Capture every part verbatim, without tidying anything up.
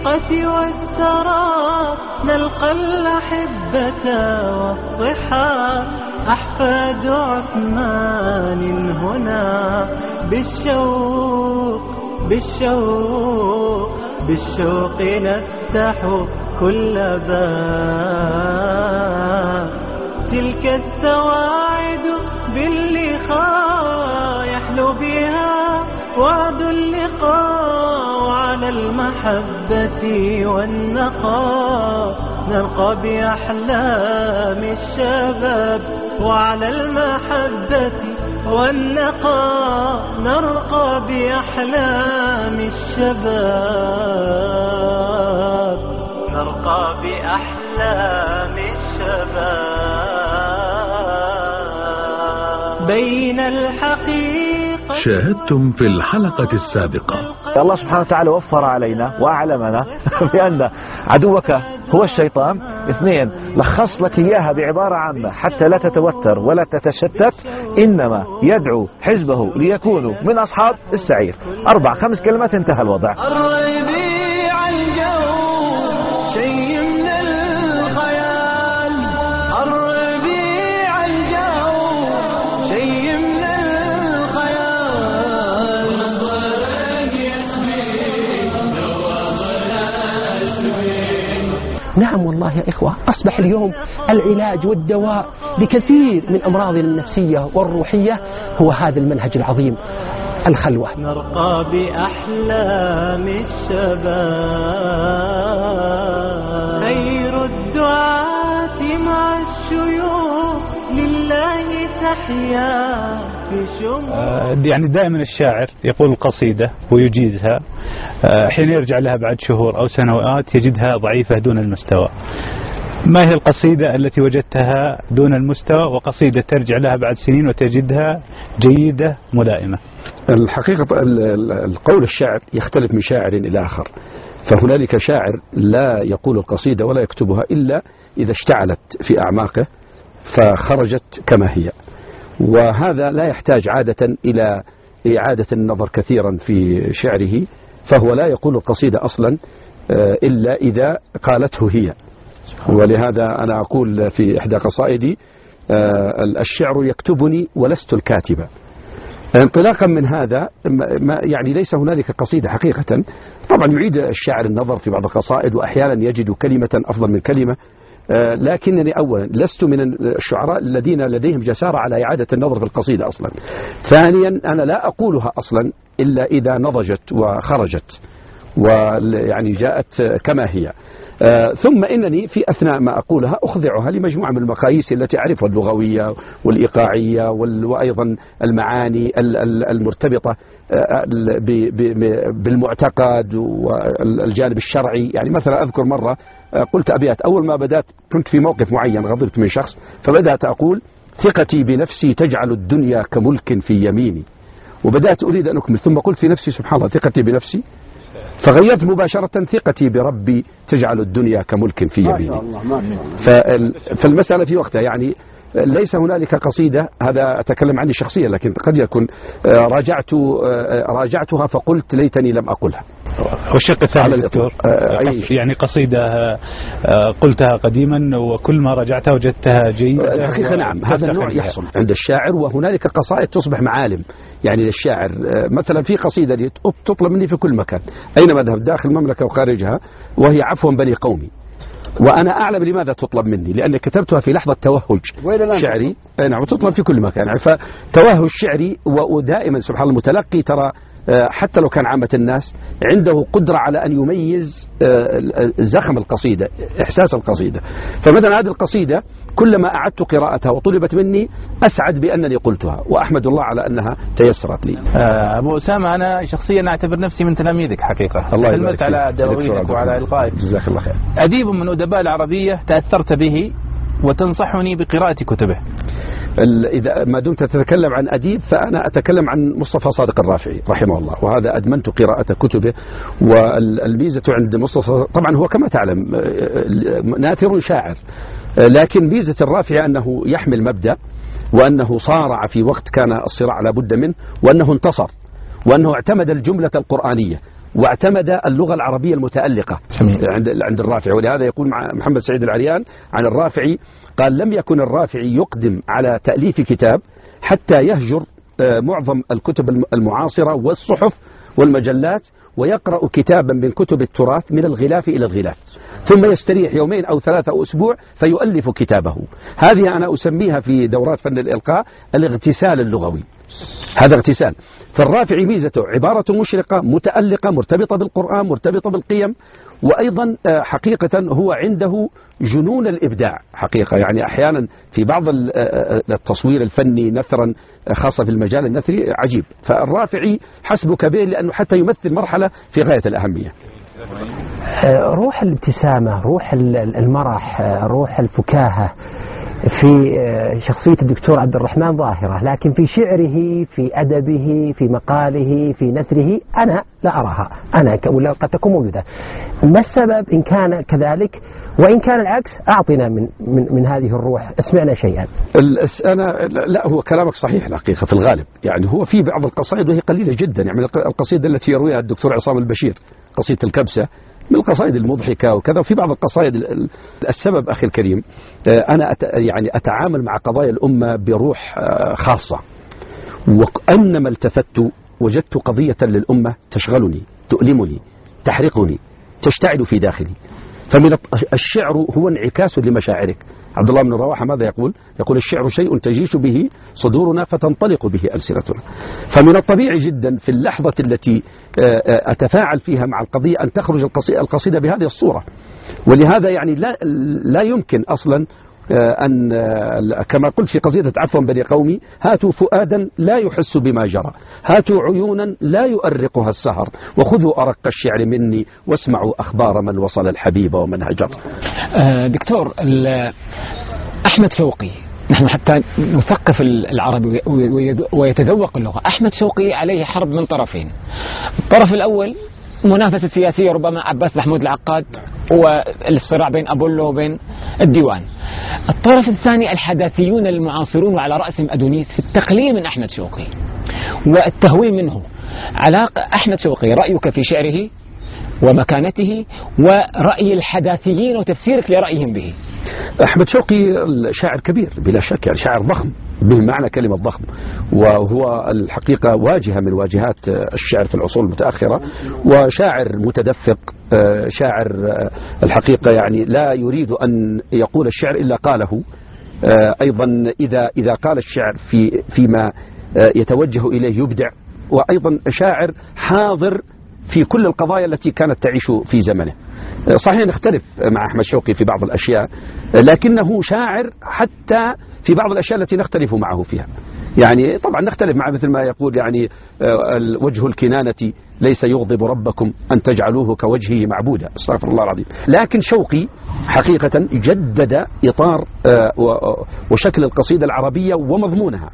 الحقيقة والسراب نلقى الأحبة والصحاب أحفاد عثمان هنا بالشوق بالشوق بالشوق نفتح كل باب. تلك السواعد باللقاء يحلو بها وعد اللقاء، وعلى المحبة والنقاء نرقى بأحلام الشباب، وعلى المحبة والنقاء نرقى بأحلام الشباب، نرقى بأحلام الشباب بين الحقيقة. شاهدتم في الحلقة السابقة الله سبحانه وتعالى وفر علينا وأعلمنا بأن عدوك هو الشيطان. اثنين، لخص لك إياها بعبارة عامة حتى لا تتوتر ولا تتشتت، إنما يدعو حزبه ليكونوا من أصحاب السعير. أربع خمس كلمات انتهى الوضع. نعم والله يا إخوة، أصبح اليوم العلاج والدواء لكثير من أمراضنا النفسية والروحية هو هذا المنهج العظيم، الخلوة. نرقى بأحلام الشباب، خير الدعاة مع الشيوخ لله تحيا في شموع. يعني دائما الشاعر يقول القصيدة ويجيزها، حين يرجع لها بعد شهور أو سنوات يجدها ضعيفة دون المستوى. ما هي القصيدة التي وجدتها دون المستوى وقصيدة ترجع لها بعد سنين وتجدها جيدة ملائمة؟ الحقيقة القول الشعر يختلف من شاعر إلى آخر، فهنالك شاعر لا يقول القصيدة ولا يكتبها إلا إذا اشتعلت في أعماقه فخرجت كما هي، وهذا لا يحتاج عادة إلى إعادة النظر كثيرا في شعره، فهو لا يقول القصيدة أصلا إلا إذا قالته هي. ولهذا أنا أقول في إحدى قصائدي الشعر يكتبني ولست الكاتبة. انطلاقا من هذا ما يعني ليس هنالك قصيدة حقيقة. طبعا يعيد الشاعر النظر في بعض القصائد وأحيانا يجد كلمة أفضل من كلمة، لكنني أولا لست من الشعراء الذين لديهم جسارة على إعادة النظر في القصيدة أصلا. ثانيا أنا لا أقولها أصلا إلا إذا نضجت وخرجت ويعني جاءت كما هي. آه ثم إنني في أثناء ما أقولها أخضعها لمجموعة من المقاييس التي أعرفها، اللغوية والإيقاعية وأيضا المعاني المرتبطة آه بالمعتقد والجانب الشرعي. يعني مثلا أذكر مرة آه قلت أبيات، أول ما بدأت كنت في موقف معين غضبت من شخص، فبدأت أقول ثقتي بنفسي تجعل الدنيا كملك في يميني، وبدأت أريد أن أكمل ثم قلت في نفسي سبحان الله ثقتي بنفسي، فغيرت مباشرة ثقتي بربي تجعل الدنيا كملك في يميني. فالمسألة في وقتها يعني ليس هنالك قصيدة، هذا أتكلم عني شخصيا، لكن قد يكون راجعت راجعتها فقلت ليتني لم أقولها. والشق الثاني دكتور يعني قصيدة قلتها قديما وكل ما رجعتها وجدتها جيدة. الحقيقة نعم هذا النوع يحصل عند الشاعر، وهنالك قصائد تصبح معالم يعني للشاعر. مثلا في قصيدة تطلب مني في كل مكان أينما أذهب داخل المملكة وخارجها، وهي عفوا بني قومي، وأنا أعلم لماذا تطلب مني، لأني كتبتها في لحظة توهج شعري. نعم وتطلب في كل مكان يعني، فتوهج شعري. ودائما سبحان الله المتلقي ترى حتى لو كان عامة الناس عنده قدرة على أن يميز زخم القصيدة، إحساس القصيدة. فمثلا هذه القصيدة كلما أعدت قراءتها وطلبت مني أسعد بأنني قلتها، وأحمد الله على أنها تيسرت لي. أبو أسامة أنا شخصيا أعتبر نفسي من تلاميذك حقيقة. الله تلمت على دواوينك وعلى إلقائك. جزاك الله خير. أديب من أدباء العربية تأثرت به وتنصحني بقراءة كتبه. إذا ما دمت تتكلم عن أديب فأنا أتكلم عن مصطفى صادق الرافعي رحمه الله، وهذا أدمنت قراءة كتبه. والميزة عند مصطفى طبعا هو كما تعلم ناثر شاعر، لكن ميزة الرافعي أنه يحمل مبدأ، وأنه صارع في وقت كان الصراع لا بد منه، وأنه انتصر، وأنه اعتمد الجملة القرآنية، واعتمد اللغة العربية المتألقة عند عند الرافعي. ولهذا يقول مع محمد سعيد العريان عن الرافعي قال: لم يكن الرافعي يقدم على تأليف كتاب حتى يهجر معظم الكتب المعاصرة والصحف والمجلات، ويقرأ كتابا من كتب التراث من الغلاف إلى الغلاف، ثم يستريح يومين أو ثلاثة أو أسبوع فيؤلف كتابه. هذه أنا أسميها في دورات فن الإلقاء الاغتسال اللغوي. هذا اغتسال. فالرافعي ميزته عبارة مشرقة متألقة مرتبطة بالقرآن مرتبطة بالقيم، وأيضا حقيقة هو عنده جنون الإبداع حقيقة. يعني أحيانا في بعض التصوير الفني نثرا خاصة في المجال النثري عجيب. فالرافعي حسبك به لأنه حتى يمثل مرحلة في غاية الأهمية. روح الابتسامة، روح المرح، روح الفكاهة في شخصية الدكتور عبد الرحمن ظاهرة، لكن في شعره في أدبه في مقاله في نثره أنا لا أراها، أنا قد تكون موجودة. ما السبب إن كان كذلك؟ وإن كان العكس أعطنا من, من, من هذه الروح، اسمعنا شيئا. أنا لا، هو كلامك صحيح الحقيقة في الغالب. يعني هو في بعض القصائد وهي قليلة جدا، يعني القصيدة التي يرويها الدكتور عصام البشير قصيدة الكبسة من القصائد المضحكة وكذا، وفي بعض القصائد. السبب أخي الكريم أنا أت يعني أتعامل مع قضايا الأمة بروح خاصة، وأنما التفت وجدت قضية للأمة تشغلني تؤلمني تحرقني تشتعل في داخلي. فمن الشعر هو انعكاس لمشاعرك. عبد الله بن رواحة ماذا يقول؟ يقول: الشعر شيء تجيش به صدورنا فتنطلق به ألسنتنا. فمن الطبيعي جدا في اللحظة التي أتفاعل فيها مع القضية أن تخرج القصيدة بهذه الصورة. ولهذا يعني لا, لا يمكن أصلا أن كما قلت في قصيدة عفوا بني قومي: هاتوا فؤادا لا يحس بما جرى، هاتوا عيونا لا يؤرقها السهر، وخذوا أرق الشعر مني واسمعوا أخبار من وصل الحبيب ومن هجر. دكتور أحمد شوقي، نحن حتى نثقف العربي ويتذوق اللغة. أحمد شوقي عليه حرب من طرفين. الطرف الأول منافسة سياسية ربما عباس محمود العقاد والصراع بين أبولو وبين الديوان. الطرف الثاني الحداثيون المعاصرون وعلى رأسهم أدونيس في التقليل من أحمد شوقي والتهوين منه. علاقة أحمد شوقي، رأيك في شعره ومكانته، ورأي الحداثيين وتفسيرك لرأيهم به. أحمد شوقي شاعر كبير بلا شك، يعني شاعر ضخم بمعنى كلمة ضخم، وهو الحقيقة واجهة من واجهات الشعر في العصور المتأخرة، وشاعر متدفق، شاعر الحقيقة يعني لا يريد أن يقول الشعر إلا قاله. أيضا إذا إذا قال الشعر في فيما يتوجه إليه يبدع، وأيضا شاعر حاضر في كل القضايا التي كانت تعيش في زمنه. صحيح نختلف مع أحمد شوقي في بعض الأشياء، لكنه شاعر حتى في بعض الأشياء التي نختلف معه فيها. يعني طبعا نختلف معه، مثل ما يقول يعني وجه الكنانة ليس يغضب ربكم أن تجعلوه كوجهه معبودا، استغفر الله العظيم. لكن شوقي حقيقة جدد إطار وشكل القصيدة العربية ومضمونها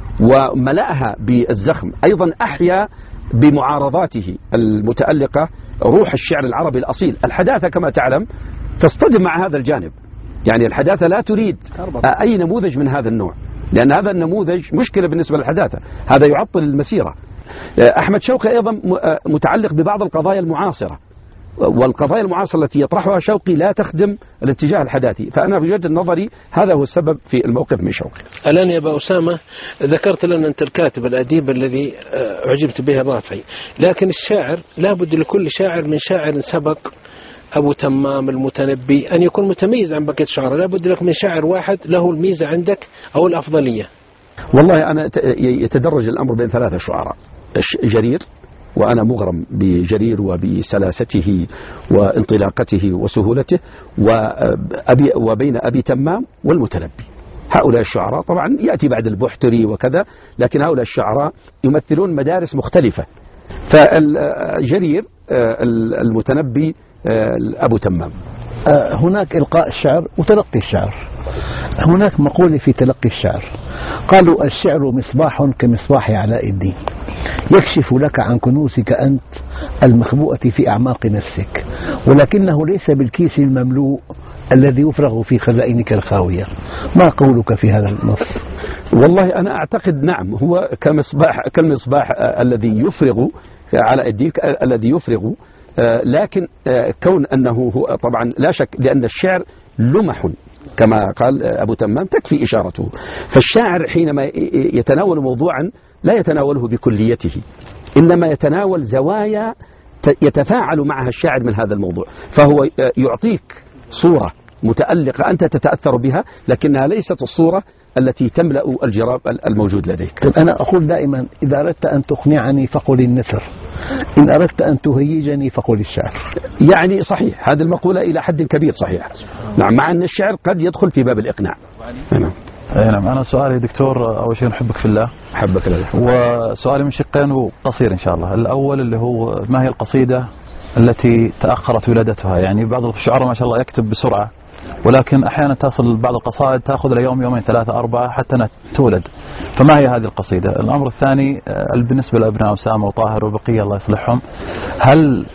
وملأها بالزخم. أيضا أحيا بمعارضاته المتألقة روح الشعر العربي الأصيل. الحداثة كما تعلم تصطدم مع هذا الجانب، يعني الحداثة لا تريد أي نموذج من هذا النوع، لأن هذا النموذج مشكلة بالنسبة للحداثة، هذا يعطل المسيرة. أحمد شوقي أيضا متعلق ببعض القضايا المعاصرة، والقضايا المعاصرة التي يطرحها شوقي لا تخدم الاتجاه الحداثي. فأنا في وجهة نظري هذا هو السبب في الموقف من شوقي. الآن يا أبا أسامة ذكرت لنا أنت الكاتب الأديب الذي أعجبت به الرافعي، لكن الشاعر لابد لكل شاعر من شاعر سبق أبو تمام المتنبي أن يكون متميز عن بقية الشعراء. لابد لك من شاعر واحد له الميزة عندك أو الأفضلية. والله أنا يتدرج الأمر بين ثلاثة شعراء: جرير، وأنا مغرم بجرير وبسلاسته وانطلاقته وسهولته، وأبي وبين أبي تمام والمتنبي. هؤلاء الشعراء طبعا يأتي بعد البحتري وكذا، لكن هؤلاء الشعراء يمثلون مدارس مختلفة. فالجرير، المتنبي، أبو تمام. هناك إلقاء الشعر وتلقي الشعر. هناك مقولة في تلقي الشعر قالوا: الشعر مصباح كمصباح علاء الدين، يكشف لك عن كنوزك أنت المخبوءة في أعماق نفسك، ولكنه ليس بالكيس المملوء الذي يفرغ في خزائنك الخاوية. ما قولك في هذا النص؟ والله أنا أعتقد نعم، هو كمصباح كالمصباح الذي يفرغ على الديك الذي يفرغ، لكن كون أنه هو طبعا لا شك، لأن الشعر لمح كما قال أبو تمام تكفي إشارته. فالشاعر حينما يتناول موضوعا لا يتناوله بكليته، إنما يتناول زوايا يتفاعل معها الشاعر من هذا الموضوع، فهو يعطيك صورة متألقة أنت تتأثر بها، لكنها ليست الصورة التي تملأ الجراب الموجود لديك. أنا أقول دائما إذا أردت أن تقنعني فقل النثر، إن أردت أن تهيجني فقل الشعر. يعني صحيح، هذه المقولة إلى حد كبير صحيح. نعم، مع أن الشعر قد يدخل في باب الإقناع. نعم. نعم. أنا سؤالي دكتور، أول شيء نحبك في الله. حبك الله. وسؤالي من شقين وقصير إن شاء الله. الأول اللي هو ما هي القصيدة التي تأخرت ولادتها؟ يعني بعض الشعراء ما شاء الله يكتب بسرعة، ولكن أحيانا تصل بعض القصائد تأخذ ليوم يومين ثلاثة أربعة حتى تولد، فما هي هذه القصيدة؟ الأمر الثاني بالنسبة لأبناء أسامة وطاهر وبقية الله يصلحهم، هل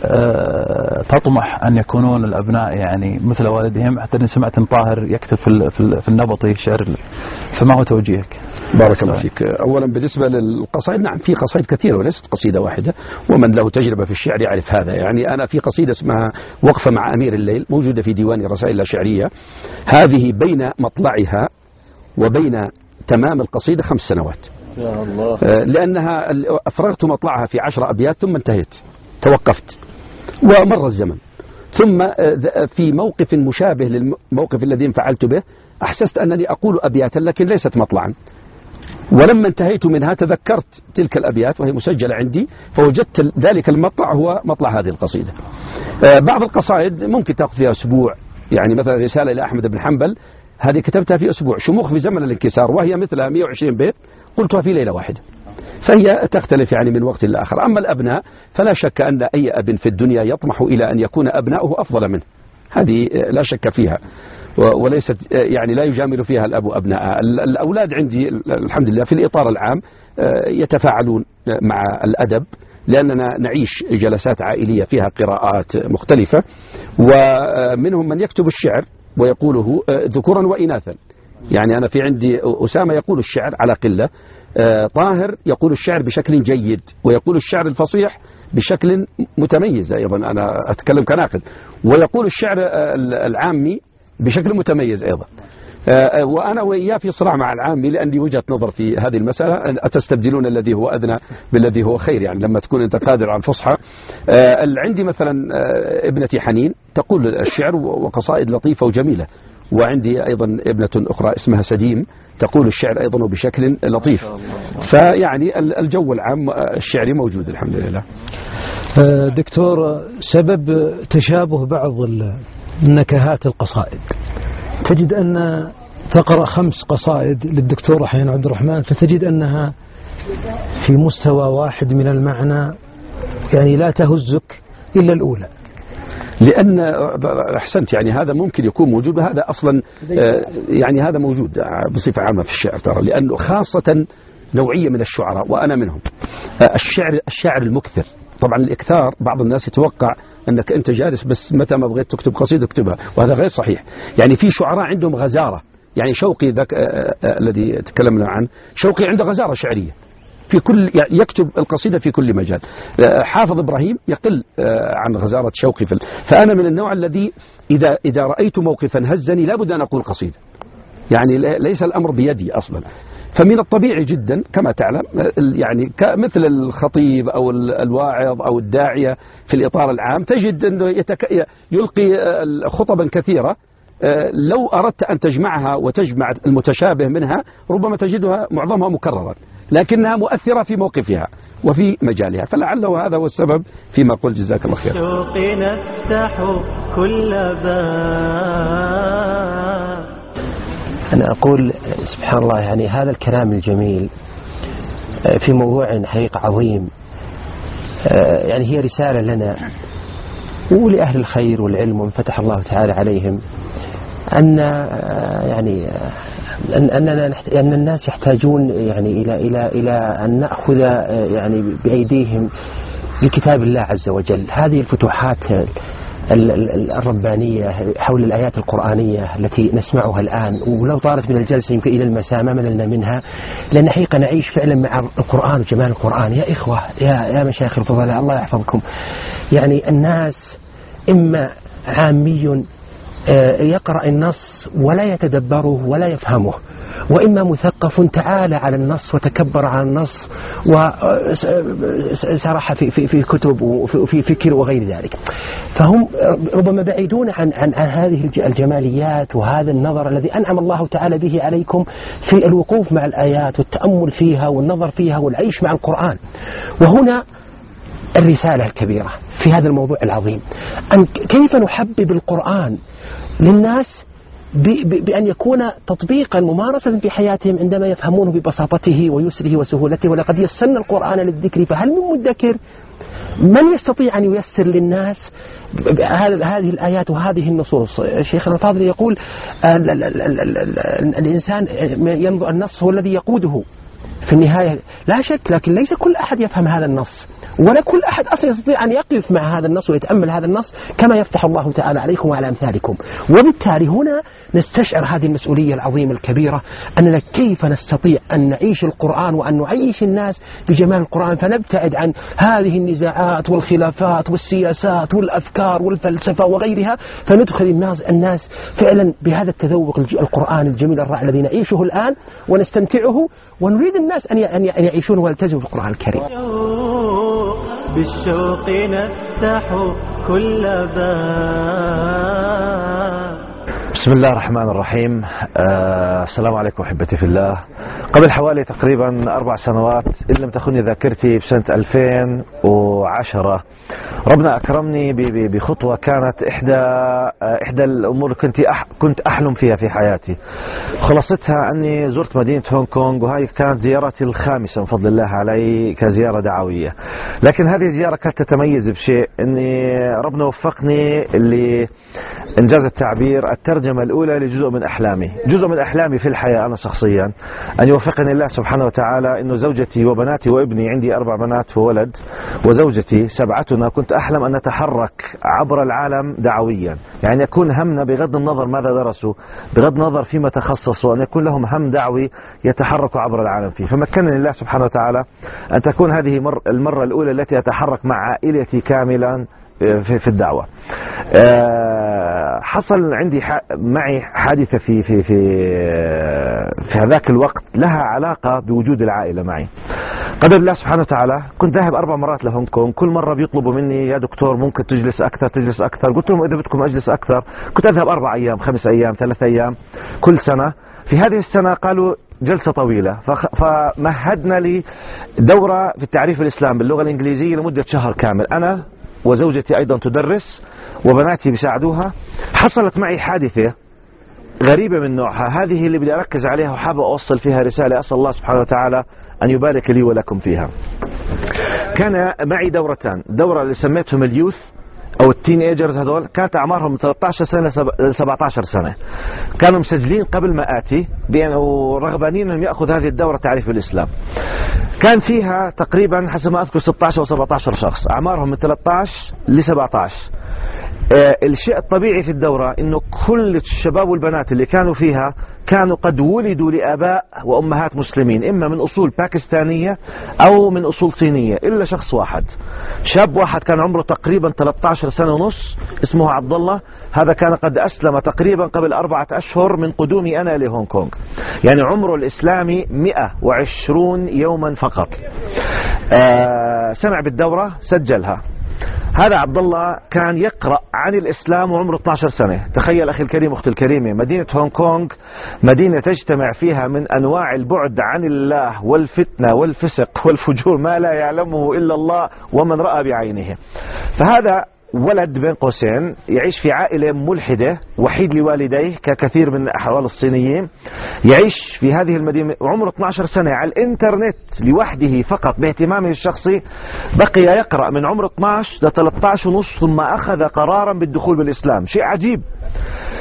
تطمح أن يكونون الأبناء يعني مثل والدهم؟ حتى أني سمعت أن طاهر يكتب في النبطي شعر، فما هو توجيهك؟ بارك الله فيك. أولا بالنسبة للقصائد، نعم في قصائد كثيرة وليست قصيدة واحدة، ومن له تجربة في الشعر يعرف هذا. يعني أنا في قصيدة اسمها وقفة مع أمير الليل موجودة في ديوان رسائل شعرية، هذه بين مطلعها وبين تمام القصيدة خمس سنوات. يا الله. لأنها أفرغت مطلعها في عشر أبيات ثم انتهيت، توقفت ومر الزمن، ثم في موقف مشابه للموقف الذي انفعلت به أحسست أنني أقول أبياتا لكن ليست مطلعا، ولما انتهيت منها تذكرت تلك الأبيات وهي مسجلة عندي، فوجدت ذلك المطلع هو مطلع هذه القصيدة. بعض القصائد ممكن تأخذ فيها أسبوع، يعني مثلا رسالة إلى أحمد بن حنبل هذه كتبتها في أسبوع، شموخ في زمن الانكسار وهي مثلها مئة وعشرين بيت قلتها في ليلة واحدة، فهي تختلف يعني من وقت لآخر. أما الأبناء فلا شك أن أي أب في الدنيا يطمح إلى أن يكون أبناؤه أفضل منه، هذه لا شك فيها، وليست يعني لا يجامل فيها الأب أبناء. الأولاد عندي الحمد لله في الإطار العام يتفاعلون مع الأدب، لأننا نعيش جلسات عائلية فيها قراءات مختلفة، ومنهم من يكتب الشعر ويقوله ذكورا وإناثا. يعني أنا في عندي أسامة يقول الشعر على قلة، طاهر يقول الشعر بشكل جيد ويقول الشعر الفصيح بشكل متميز أيضا، أنا أتكلم كناقد، ويقول الشعر العامي بشكل متميز أيضا. وأنا وإياه في صراع مع العامي، لأني وجهة نظر في هذه المسألة أتستبدلون الذي هو أدنى بالذي هو خير، يعني لما تكون أنت قادر على الفصحى. عندي مثلا ابنتي حنين تقول الشعر وقصائد لطيفة وجميلة، وعندي أيضا ابنة أخرى اسمها سديم تقول الشعر أيضا بشكل لطيف، فيعني الجو العام الشعري موجود الحمد لله. دكتور، سبب تشابه بعض النكهات القصائد، تجد أن تقرأ خمس قصائد للدكتور أحيان عبد الرحمن فتجد أنها في مستوى واحد من المعنى، يعني لا تهزك إلا الأولى. لأن أحسنت، يعني هذا ممكن يكون موجود، وهذا أصلا يعني هذا موجود بصفة عامة في الشعر ترى، لأنه خاصة نوعية من الشعراء وأنا منهم، الشعر الشاعر المكثر. طبعا الإكثار بعض الناس يتوقع أنك أنت جالس بس متى ما بغيت تكتب قصيدة اكتبها، وهذا غير صحيح. يعني في شعراء عندهم غزارة، يعني شوقي ذاك الذي تكلمنا عنه، شوقي عنده غزارة شعرية في كل، يعني يكتب القصيدة في كل مجال. حافظ إبراهيم يقل عن غزارة شوقي في ال... فأنا من النوع الذي إذا إذا رأيت موقفا هزني لابد أن أقول قصيدة، يعني ليس الأمر بيدي أصلا. فمن الطبيعي جدا كما تعلم، يعني مثل الخطيب أو الواعظ أو الداعية في الإطار العام تجد أنه يتك... يلقي خطبا كثيرة، لو أردت أن تجمعها وتجمع المتشابه منها ربما تجدها معظمها مكررا، لكنها مؤثرة في موقفها وفي مجالها، فلعله هذا هو السبب فيما قلت. جزاك الله خير. شوقي نفتح كل باب. أنا أقول سبحان الله، يعني هذا الكلام الجميل في موضوع حقيقة عظيم، يعني هي رسالة لنا ولأهل الخير والعلم ومن فتح الله تعالى عليهم، أن يعني أننا أن الناس يحتاجون يعني إلى إلى إلى أن نأخذ يعني بأيديهم لكتاب الله عز وجل. هذه الفتوحات الربانية حول الآيات القرآنية التي نسمعها الآن، ولو طارت من الجلسة يمكن إلى المساء ما مللنا منها، لأن حقيقة نعيش فعلا مع القرآن وجمال القرآن. يا إخوة، يا يا مشايخ الفضلاء الله يحفظكم، يعني الناس إما عامي يقرأ النص ولا يتدبره ولا يفهمه، وإما مثقف تعالى على النص وتكبر على النص وسرح في, في, في كتب وفي فكر وغير ذلك. فهم ربما بعيدون عن, عن, عن هذه الجماليات وهذا النظر الذي أنعم الله تعالى به عليكم في الوقوف مع الآيات والتأمل فيها والنظر فيها والعيش مع القرآن. وهنا الرسالة الكبيرة في هذا الموضوع العظيم، أن كيف نحبب القرآن للناس بأن يكون تطبيقا ممارسة في حياتهم عندما يفهمونه ببساطته ويسره وسهولته. ولقد يسرنا القرآن للذكر فهل من مدكر؟ من يستطيع أن ييسر للناس هذه الآيات وهذه النصوص؟ شيخنا الفاضل يقول ال ال ال ال ال الإنسان ينظر النص هو الذي يقوده في النهاية، لا شك، لكن ليس كل أحد يفهم هذا النص، ولا كل أحد أصلا يستطيع أن يقف مع هذا النص ويتأمل هذا النص كما يفتح الله تعالى عليكم وعلى أمثالكم. وبالتالي هنا نستشعر هذه المسؤولية العظيمة الكبيرة، أننا كيف نستطيع أن نعيش القرآن وأن نعيش الناس بجمال القرآن، فنبتعد عن هذه النزاعات والخلافات والسياسات والأفكار والفلسفة وغيرها، فندخل الناس الناس فعلا بهذا التذوق القرآن الجميل الرائع الذي نعيشه الآن ونستمتعه، ونريد الناس أن يعيشونه ويلتزموا بالقرآن الكريم. بالشوق نفتح كل باب. بسم الله الرحمن الرحيم. آه السلام عليكم أحبتي في الله. قبل حوالي تقريبا أربع سنوات إن لم تخني ذاكرتي بسنة ألفين وعشرة ربنا أكرمني بخطوة كانت إحدى إحدى الأمور كنت أح كنت أحلم فيها في حياتي. خلاصتها أني زرت مدينة هونغ كونغ، وهي كانت زيارتي الخامسة من فضل الله علي كزيارة دعوية. لكن هذه الزيارة كانت تتميز بشيء، أني ربنا وفقني اللي إنجاز التعبير الترجمة الأولى لجزء من أحلامي. جزء من أحلامي في الحياة أنا شخصيا أن يوفقني الله سبحانه وتعالى أنه زوجتي وبناتي وابني، عندي أربع بنات وولد وزوجتي سبعتنا، كنت أحلم أن نتحرك عبر العالم دعويا، يعني يكون همنا بغض النظر ماذا درسوا، بغض النظر فيما تخصصوا، أن يكون لهم هم دعوي يتحركوا عبر العالم فيه. فمكنني الله سبحانه وتعالى أن تكون هذه المرة الأولى التي أتحرك مع عائلتي كاملا في في الدعوة. حصل عندي معي حادثة في في في في هذاك الوقت لها علاقة بوجود العائلة معي. قدر الله سبحانه وتعالى كنت ذاهب أربع مرات لهونغ كونغ، كل مرة بيطلبوا مني يا دكتور ممكن تجلس أكثر تجلس أكثر، قلت لهم إذا بدكم أجلس أكثر. كنت أذهب أربع أيام خمس أيام ثلاث أيام كل سنة. في هذه السنة قالوا جلسة طويلة، فمهدنا لي دورة في التعريف الإسلام باللغة الإنجليزية لمدة شهر كامل، أنا وزوجتي أيضا تدرس وبناتي بيساعدوها. حصلت معي حادثة غريبة من نوعها، هذه اللي بدي أركز عليها وحابة أوصل فيها رسالة، أسأل الله سبحانه وتعالى أن يبارك لي ولكم فيها. كان معي دورتان، دورة اللي سميتهم اليوث أو التين ايجرز، هذول كانت أعمارهم من ثلاثة عشر سنة ل سبعة عشر سنة، كانوا مسجلين قبل ما آتي ورغبانين أن يأخذ هذه الدورة تعريف الإسلام. كان فيها تقريبا حسب ما أذكر ستة عشر أو سبعة عشر شخص، أعمارهم من ثلاثة عشر ل سبعة عشر. آه الشيء الطبيعي في الدورة إنه كل الشباب والبنات اللي كانوا فيها كانوا قد ولدوا لآباء وأمهات مسلمين، إما من أصول باكستانية أو من أصول صينية، إلا شخص واحد، شاب واحد كان عمره تقريبا ثلاثة عشر سنة ونص، اسمه عبد الله. هذا كان قد أسلم تقريبا قبل أربعة أشهر من قدومي أنا لهونغ كونغ، يعني عمره الإسلامي مئة وعشرون يوما فقط. آه سمع بالدورة سجلها. هذا عبد الله كان يقرأ عن الإسلام وعمره اثنتي عشرة سنة. تخيل أخي الكريم أختي الكريمة، مدينة هونغ كونغ مدينة تجتمع فيها من أنواع البعد عن الله والفتنة والفسق والفجور ما لا يعلمه إلا الله ومن رأى بعينه. فهذا ولد بين قوسين يعيش في عائلة ملحدة، وحيد لوالديه ككثير من أحوال الصينيين، يعيش في هذه المدينة وعمره اثنتي عشرة سنة. على الإنترنت لوحده فقط باهتمامه الشخصي بقي يقرأ من عمر اثني عشر ل ثلاثة عشر ونص، ثم أخذ قرارا بالدخول بالإسلام. شيء عجيب.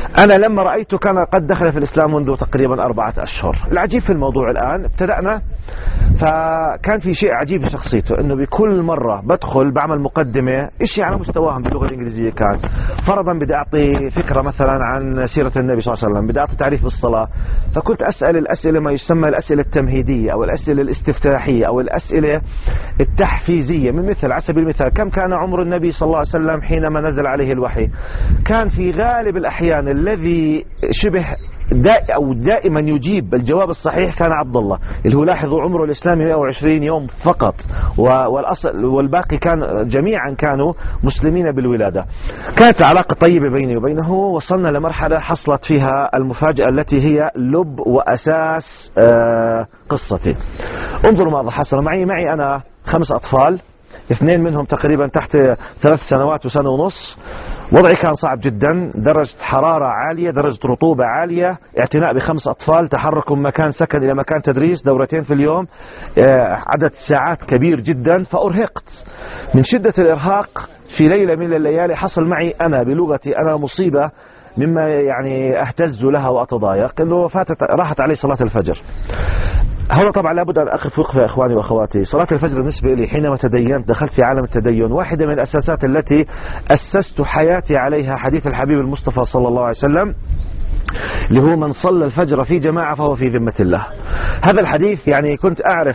أنا لما رأيته كان قد دخل في الإسلام منذ تقريبا أربعة أشهر. العجيب في الموضوع الآن ابتدأنا، فكان في شيء عجيب في شخصيته، أنه بكل مرة بدخل بعمل مقدمة إشي على مستواهم باللغة الإنجليزية. كان فرضا بدي أعطي فكرة مثلا عن سيرة النبي صلى الله عليه وسلم، بدي أعطي تعريف بالصلاة، فكنت أسأل الأسئلة ما يسمى الأسئلة التمهيدية أو الأسئلة الاستفتاحية أو الأسئلة التحفيزية. من مثل على سبيل المثال، كم كان عمر النبي صلى الله عليه وسلم حينما نزل عليه الوحي؟ كان في غالب الأحيان الذي شبه دائما أو دائما يجيب الجواب الصحيح كان عبد الله، اللي هو لاحظوا عمره الإسلامي مئة وعشرين يوم فقط، والأصل والباقي كان جميعا كانوا مسلمين بالولادة. كانت العلاقة طيبة بيني وبينه. وصلنا لمرحلة حصلت فيها المفاجأة التي هي لب وأساس قصتي. انظروا ماذا حصل معي. معي أنا خمس أطفال، اثنين منهم تقريبا تحت ثلاث سنوات وسنة ونص. وضعي كان صعب جدا، درجة حرارة عالية، درجة رطوبة عالية، اعتناء بخمس أطفال، تحرك من مكان سكن إلى مكان تدريس دورتين في اليوم، عدد ساعات كبير جدا. فأرهقت. من شدة الإرهاق في ليلة من الليالي حصل معي أنا بلغتي أنا مصيبة مما يعني أهتز لها وأتضايق، أنه فاتت راحت علي صلاة الفجر. هنا طبعا لابد أن أقف وقفة يا إخواني وأخواتي. صلاة الفجر بالنسبة لي حينما تدينت دخلت في عالم التدين، واحدة من الأساسات التي أسست حياتي عليها حديث الحبيب المصطفى صلى الله عليه وسلم، اللي هو من صلى الفجر في جماعة فهو في ذمة الله. هذا الحديث يعني كنت أعرف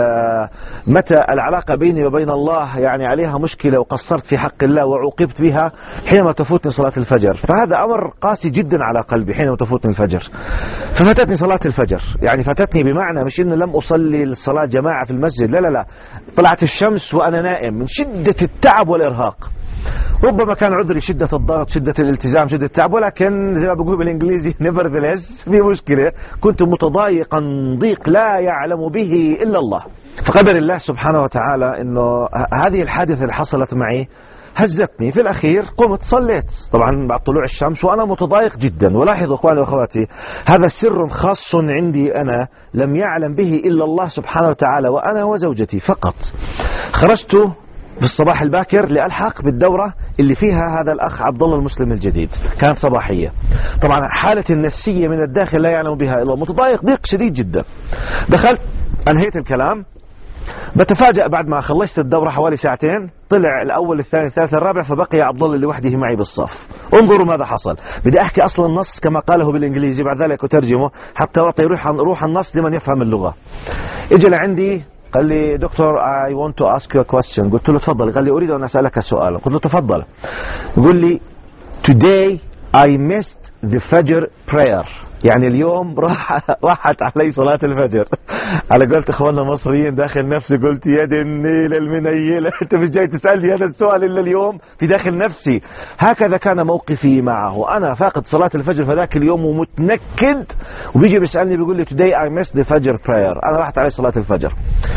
متى العلاقة بيني وبين الله يعني عليها مشكلة وقصرت في حق الله وعوقبت بها حينما تفوتني صلاة الفجر. فهذا أمر قاسي جدا على قلبي حينما تفوتني الفجر. ففاتتني صلاة الفجر، يعني فاتتني بمعنى مش إنه لم أصلي الصلاة جماعة في المسجد، لا لا لا، طلعت الشمس وأنا نائم من شدة التعب والإرهاق. ربما كان عذري شدة الضغط، شدة الالتزام، شدة التعب، ولكن زي ما بقول بالإنجليزي nevertheless في مشكلة. كنت متضايقا ضيق لا يعلم به إلا الله. فقدر الله سبحانه وتعالى إنه هذه الحادثة اللي حصلت معي هزتني. في الأخير قمت صليت طبعا بعد طلوع الشمس وأنا متضايق جدا. ولاحظوا أخواني وأخواتي، هذا سر خاص عندي أنا لم يعلم به إلا الله سبحانه وتعالى وأنا وزوجتي فقط. خرجت في الصباح الباكر لألحق بالدورة اللي فيها هذا الأخ عبد الله المسلم الجديد، كانت صباحية. طبعا حالتي النفسية من الداخل لا يعلم بها إلا الله، متضايق ضيق شديد جدا. دخلت أنهيت الكلام، بتفاجأ بعد ما خلصت الدورة حوالي ساعتين طلع الأول الثاني الثالث الرابع، فبقي عبد الله لوحده معي بالصف. انظروا ماذا حصل. بدي أحكي أصلا النص كما قاله بالإنجليزي، بعد ذلك أترجمه حتى أعطي روح روح النص لمن يفهم اللغة. إجا لعندي قال لي دكتور I want to ask you a question. قلت له تفضل. قال لي أريد أن أسألك سؤال. قلت له تفضل. يقول لي today I missed the Fajr prayer، يعني اليوم راح راحت علي صلاة الفجر. على قلت اخواننا المصريين داخل نفسي قلت يا دي النيل المنيلة، انت مش جاي تسألني هذا السؤال الا اليوم. في داخل نفسي هكذا كان موقفي معه. انا فاقد صلاة الفجر في ذاك اليوم ومتنكد، وبيجي بيسألني بيقول لي today I missed the Fajr prayer، انا راحت علي صلاة الفجر.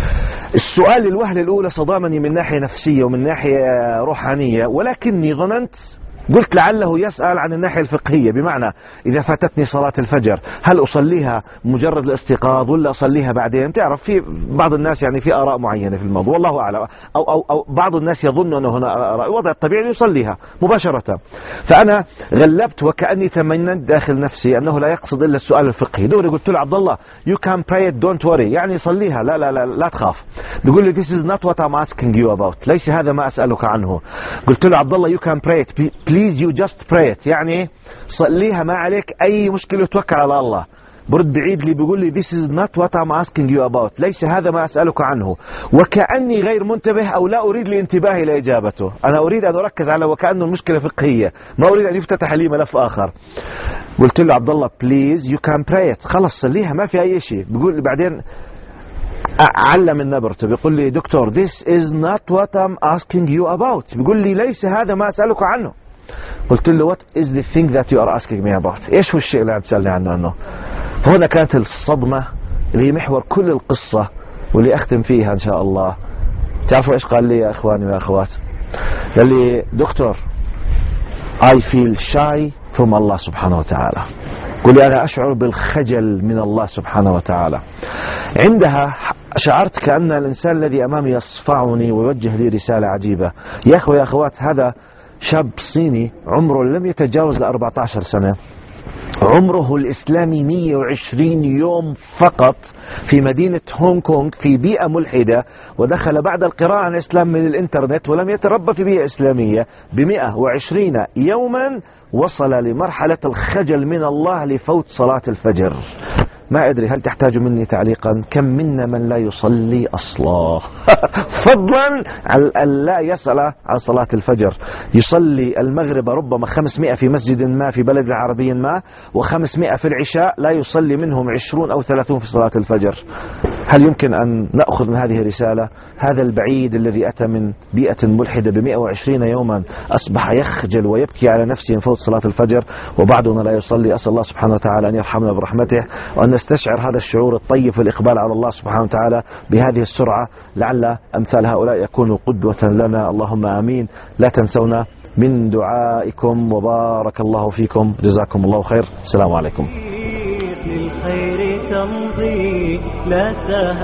السؤال الوهلة الاولى صدمني من ناحية نفسية ومن ناحية روحانية، ولكني ظننت قلت لعله يسأل عن الناحية الفقهية، بمعنى إذا فاتتني صلاة الفجر هل أصليها مجرد الاستيقاظ ولا أصليها بعدين؟ تعرف في بعض الناس يعني في آراء معينة في الموضوع، والله أعلم، أو, أو, أو بعض الناس يظن أنه هنا آراء. وضع الطبيعي يصليها مباشرة. فأنا غلبت وكأني تمنيت داخل نفسي أنه لا يقصد إلا السؤال الفقهي. دوري قلت له عبد الله you can pray it don't worry، يعني صليها لا لا لا لا تخاف. بيقول لي this is not what I'm asking you about، ليس هذا ما أسألك عنه. قلت له عبد الله you can pray it please you just pray it، يعني صليها ما عليك أي مشكلة توكل على الله. برد بعيد لي بيقول لي this is not what I'm asking you about، ليس هذا ما أسألك عنه. وكأني غير منتبه أو لا أريد الانتباه إلى إجابته. أنا أريد أن أركز على وكأنه المشكلة فقهية، ما أريد أن يفتتح لي ملف آخر. قلت له عبد الله please you can pray it، خلص صليها ما في أي شيء. بيقول لي بعدين علم النبرته بيقول لي دكتور this is not what I'm asking you about، بيقول لي ليس هذا ما أسألك عنه. قلت له what is the thing that you are asking me about، ايش هو الشيء اللي عم تسألني عنه عنه. فهنا كانت الصدمة اللي هي محور كل القصة واللي أختم فيها إن شاء الله. تعرفوا إيش قال لي يا إخواني وأخوات؟ قال لي دكتور I feel shy from الله سبحانه وتعالى. قل لي أنا أشعر بالخجل من الله سبحانه وتعالى. عندها شعرت كأن الإنسان الذي أمامي يصفعني ويوجه لي رسالة عجيبة. يا أخوة يا أخوات، هذا شاب صيني عمره لم يتجاوز ل أربعة عشر سنة، عمره الإسلامي مئة وعشرين يوم فقط في مدينة هونغ كونغ في بيئة ملحدة، ودخل بعد القراءة عن الإسلام من الإنترنت ولم يتربى في بيئة إسلامية، بمئة وعشرين يوما وصل لمرحلة الخجل من الله لفوت صلاة الفجر. ما أدري هل تحتاج مني تعليقا؟ كم منا من لا يصلي أصلا فضلا عن لا يسأل عن صلاة الفجر. يصلي المغرب ربما خمسمائة في مسجد ما في بلد عربي ما، وخمسمائة في العشاء، لا يصلي منهم عشرون أو ثلاثون في صلاة الفجر. هل يمكن أن نأخذ من هذه الرسالة هذا البعيد الذي أتى من بيئة ملحدة بمئة وعشرين يوما أصبح يخجل ويبكي على نفسه من فوت صلاة الفجر، وبعضنا لا يصلي؟ أسأل الله سبحانه وتعالى أن يرحمنا برحمته، وأن نستشعر هذا الشعور الطيب في الإقبال على الله سبحانه وتعالى بهذه السرعة، لعل أمثال هؤلاء يكونوا قدوة لنا. اللهم آمين. لا تنسونا من دعائكم، وبارك الله فيكم، جزاكم الله خير. السلام عليكم. للخير تمضي لا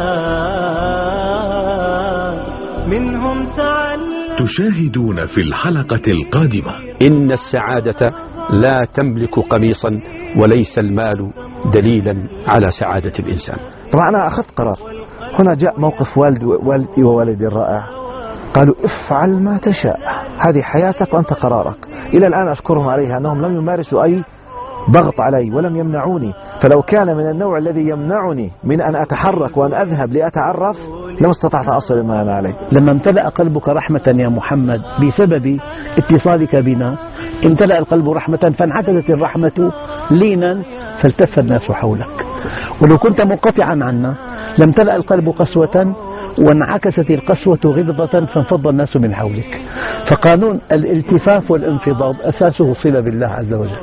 تهاب، منهم تعلم. تشاهدون في الحلقة القادمة. إن السعادة لا تملك قميصا، وليس المال دليلا على سعادة الإنسان. طبعا أنا أخذت قرار. هنا جاء موقف والد والدي ووالدي الرائع، قالوا افعل ما تشاء، هذه حياتك وأنت قرارك. إلى الآن أشكرهم عليها أنهم لم يمارسوا أي ضغط علي ولم يمنعوني، فلو كان من النوع الذي يمنعني من أن أتحرك وأن أذهب لأتعرف لم استطعت أصل ما أنا عليه. لما امتلأ قلبك رحمة يا محمد بسبب اتصالك بنا، امتلأ القلب رحمة فانعكست الرحمة لينا فالتف الناس حولك. ولو كنت منقطعا عنا لامتلأ القلب قسوة وانعكست القسوة غضبة فانفض الناس من حولك. فقانون الالتفاف والانفضاض أساسه صلة بالله عز وجل.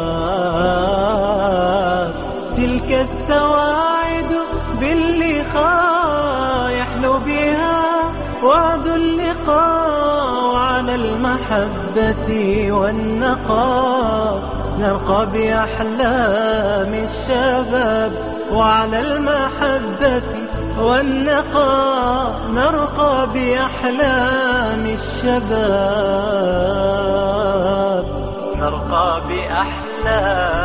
تلك السواعد باللقاء يحلو بها وعد اللقاء، وعلى المحبة والنقاء نرقى بأحلام الشباب، وعلى المحبة والنقاء نرقى بأحلام الشباب، نرقى بأحلام